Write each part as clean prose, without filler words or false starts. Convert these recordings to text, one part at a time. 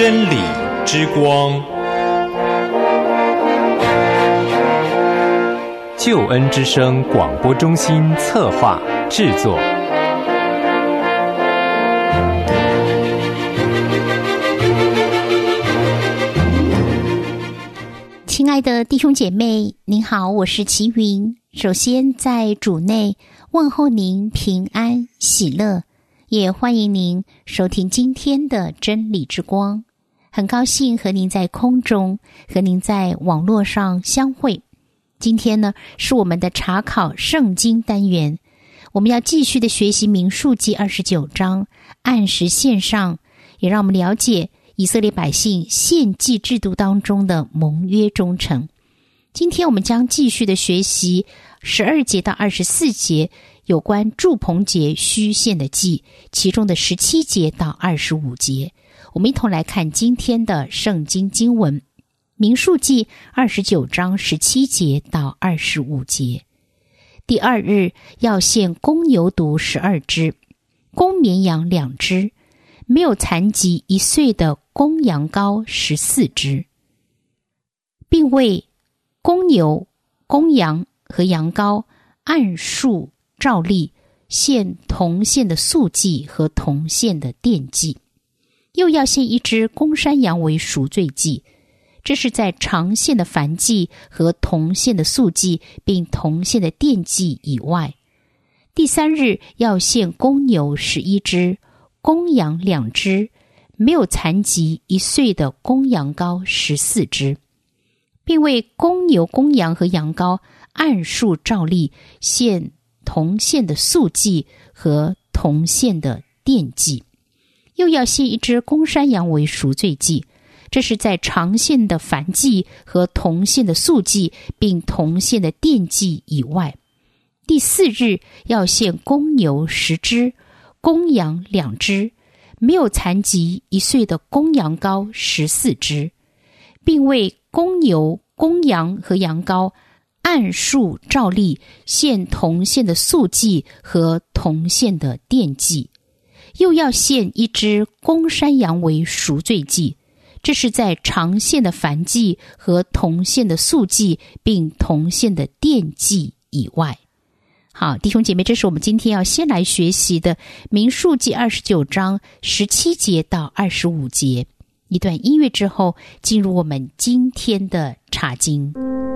真理之光，救恩之声广播中心策划制作。 亲爱的弟兄姐妹，您好，我是齐云。首先在主内问候您平安喜乐，也欢迎您收听今天的真理之光。很高兴和您在空中，和您在网络上相会。今天呢，是我们的查考圣经单元，我们要继续的学习民数记29章，按时献上，也让我们了解以色列百姓献祭制度当中的盟约忠诚。今天我们将继续的学习12节到24节有关住棚节须献的祭，其中的17节到25节。我们一同来看今天的圣经经文，民数记29章17节到25节。第二日要献公牛犊12只，公绵羊2只，没有残疾1岁的公羊羔14只，并为公牛、公羊和羊羔按数照例献同献的素祭和同献的奠祭，又要献1只公山羊为赎罪祭，这是在常献的燔祭和同献的素祭并同献的奠祭以外。第三日要献公牛11只，公羊2只，没有残疾1岁的公羊羔14只，并为公牛、公羊和羊羔按数照例献同献的素祭和同献的奠祭，又要献1只公山羊为赎罪祭，这是在常献的燔祭和同献的素祭并同献的奠祭以外。第四日要献公牛10只，公羊2只，没有残疾1岁的公羊羔14只，并为公牛、公羊和羊羔按数照例献同献的素祭和同献的奠祭，又要献1只公山羊为赎罪祭，这是在常献的燔祭和同献的素祭并同献的奠祭以外。好，弟兄姐妹，这是我们今天要先来学习的民数记29章17节到25节。一段音乐之后，进入我们今天的查经。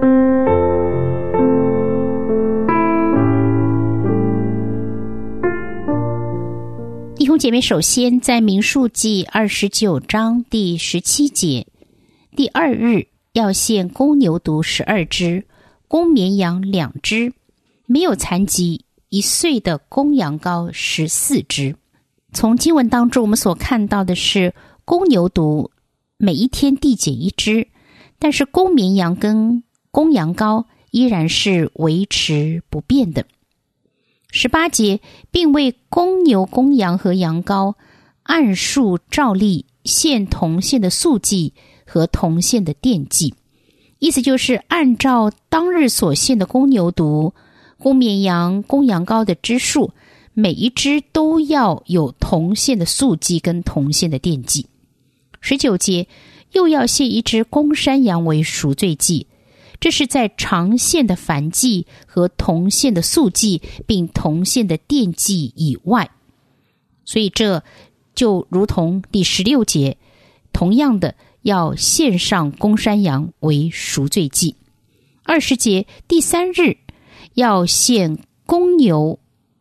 弟兄姐妹，首先在民数记29章第17节，第二日要献公牛犊12只，公绵羊2只，没有残疾1岁的公羊羔14只。从经文当中我们所看到的是，公牛犊每一天递减1只，但是公绵羊跟公羊羔依然是维持不变的。18节，并为公牛、公羊和羊羔按数照例献同献的素祭和同献的奠祭，意思就是按照当日所献的公牛犊、公绵羊、公羊羔的只数，每一只都要有同献的素祭跟同献的奠祭。19节，又要献1只公山羊为赎罪祭，这是在常献的燔祭和同献的素祭并同献的奠祭以外。所以这就如同第16节，同样的要献上公山羊为赎罪祭。20节，第三日要献公牛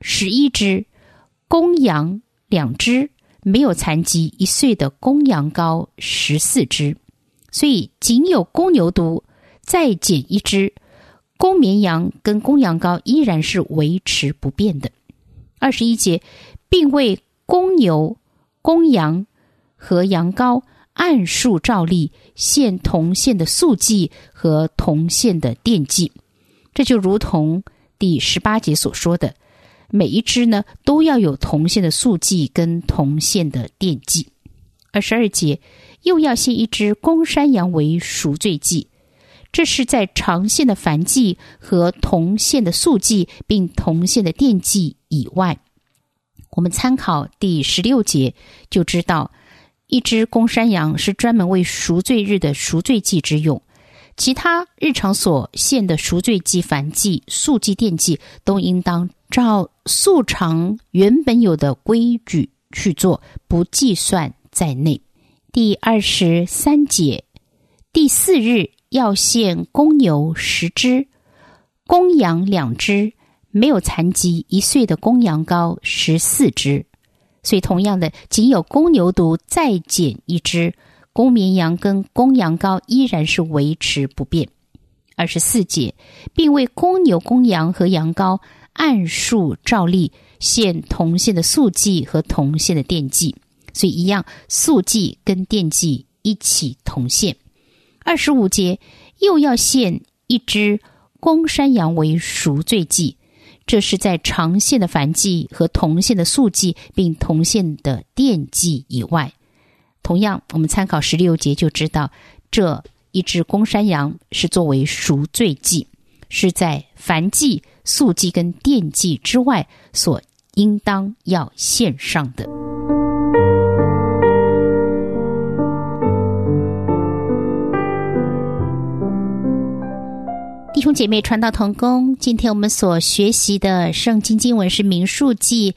11只，公羊2只，没有残疾1岁的公羊羔14只。所以仅有公牛犊再减1只，公绵羊跟公羊羔依然是维持不变的。21节，并为公牛、公羊和羊羔按数照例献同献的素祭和同献的奠祭。这就如同第18节所说的，每一只呢都要有同献的素祭跟同献的奠祭。22节，又要献1只公山羊为赎罪祭，这是在常献的燔祭和同献的素祭并同献的奠祭以外。我们参考第16节就知道， 一只公山羊是专门为赎罪日的赎罪祭之用，其他日常所献的赎罪祭、燔祭、素祭、奠祭都应当照素常原本有的规矩去做，不计算在内。第23节，第4日要献公牛10只，公羊2只，没有残疾1岁的公羊羔14只。所以同样的，仅有公牛犊再减1只，公绵羊跟公羊羔依然是维持不变。24节，并为公牛、公羊和羊羔按数照例献同献的素祭和同献的奠祭，所以一样，素祭跟奠祭一起同献。25节，又要献1只公山羊为赎罪祭，这是在常献的燔祭和同献的素祭并同献的奠祭以外。同样，我们参考16节就知道，这1只公山羊是作为赎罪祭，是在燔祭、素祭跟奠祭之外所应当要献上的。弟兄姐妹，传道同工，今天我们所学习的圣经经文是民数记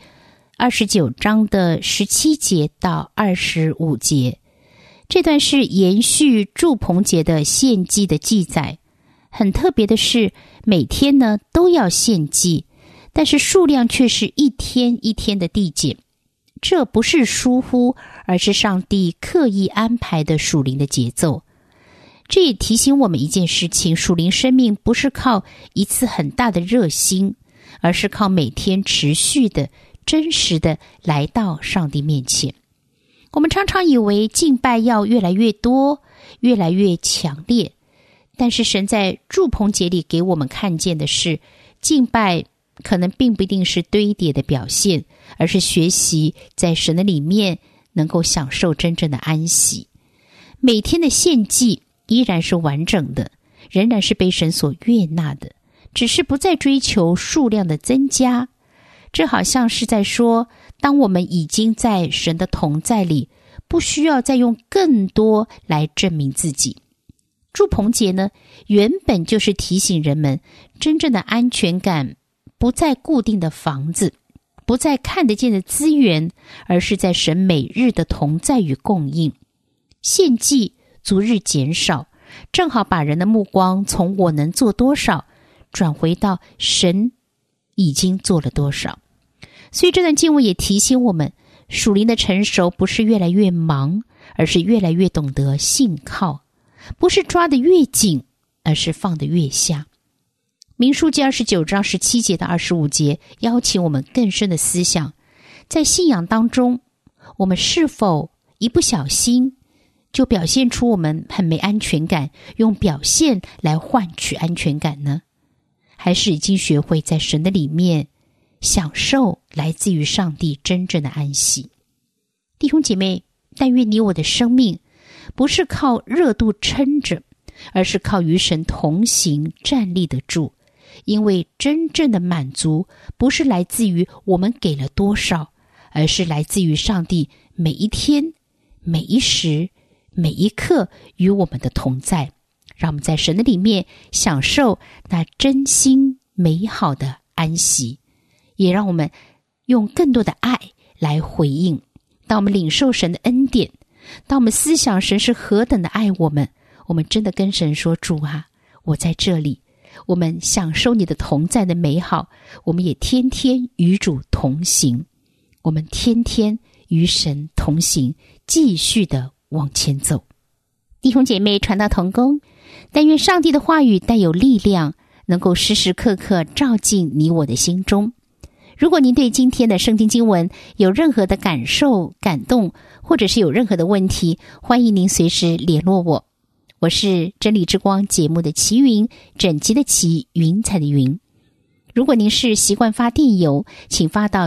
29章的17节到25节。这段是延续住棚节的献祭的记载。很特别的是，每天呢都要献祭，但是数量却是一天一天的递减。这不是疏忽，而是上帝刻意安排的属灵的节奏。这也提醒我们一件事情，属灵生命不是靠一次很大的热心，而是靠每天持续的、真实的来到上帝面前。我们常常以为敬拜要越来越多、越来越强烈，但是神在住棚节里给我们看见的是，敬拜可能并不一定是堆叠的表现，而是学习在神的里面能够享受真正的安息。每天的献祭依然是完整的，仍然是被神所悦纳的，只是不再追求数量的增加。这好像是在说，当我们已经在神的同在里，不需要再用更多来证明自己。住棚节呢，原本就是提醒人们，真正的安全感不在固定的房子，不在看得见的资源，而是在神每日的同在与供应。献祭逐日减少，正好把人的目光从我能做多少转回到神已经做了多少。所以这段经文也提醒我们，属灵的成熟不是越来越忙，而是越来越懂得信靠，不是抓得越紧，而是放得越下。民数记29章17节到25节邀请我们更深的思想，在信仰当中，我们是否一不小心就表现出我们很没安全感，用表现来换取安全感呢？还是已经学会在神的里面享受来自于上帝真正的安息？弟兄姐妹，但愿你我的生命不是靠热度撑着，而是靠与神同行站立得住。因为真正的满足不是来自于我们给了多少，而是来自于上帝每一天、每一时、每一刻与我们的同在，让我们在神的里面享受那真心美好的安息，也让我们用更多的爱来回应。当我们领受神的恩典，当我们思想神是何等的爱我们，我们真的跟神说，主啊，我在这里，我们享受你的同在的美好，我们也天天与主同行，我们天天与神同行，继续的往前走。弟兄姐妹，传道同工，但愿上帝的话语带有力量，能够时时刻刻照进你我的心中。如果您对今天的圣经经文有任何的感受、感动，或者是有任何的问题，欢迎您随时联络我。我是真理之光节目的齐云，整齐的齐，云彩的云。如果您是习惯发电邮，请发到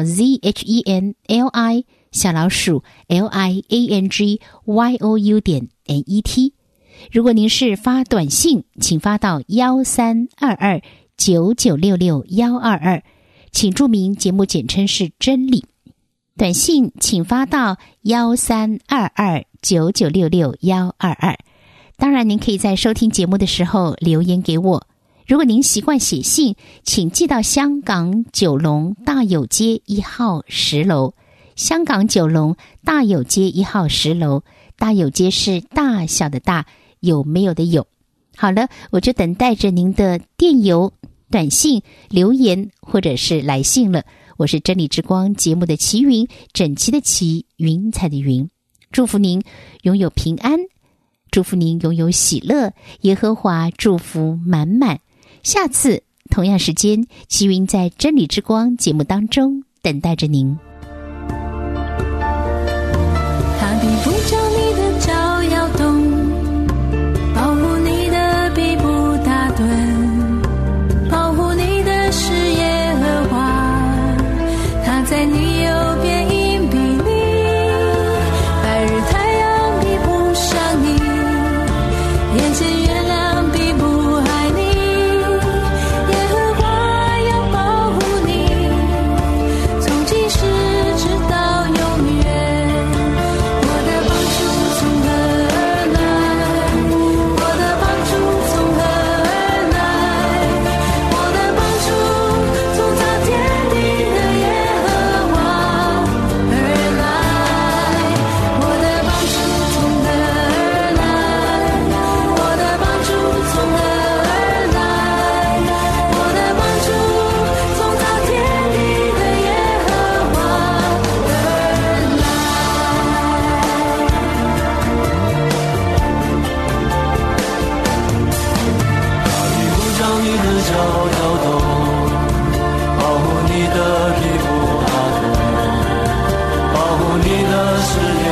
zhenli@liangyou.net。如果您是发短信，请发到132299662122，请注明节目简称是真理。短信请发到132299662122。 9966-122。当然您可以在收听节目的时候留言给我，如果您习惯写信，请寄到香港九龙大有街1号10楼，香港九龙大有街1号10楼，大有街是大小的大，有没有的有。好了，我就等待着您的电邮、短信、留言或者是来信了。我是真理之光节目的齐云，整齐的齐，云彩的云。祝福您拥有平安，祝福您拥有喜乐，耶和华祝福满满。下次同样时间，齐云在真理之光节目当中等待着您。 他必不叫你的脚摇动，保护你的臂不打盹，保护你的视耶和华，他在你右边荫庇你，白日太阳必不伤你，眼前月亮必不害你，耶和华要保护你，从今时直到永远。我的帮助从何而来？我的帮助从何而来？我的帮助从造天地的耶和华而来。我的帮助从何而来？我的帮助从何而来？我的帮助从造天地的耶和华而来。 不叫你的脚摇动，保护你的皮肤打盹，保护你的视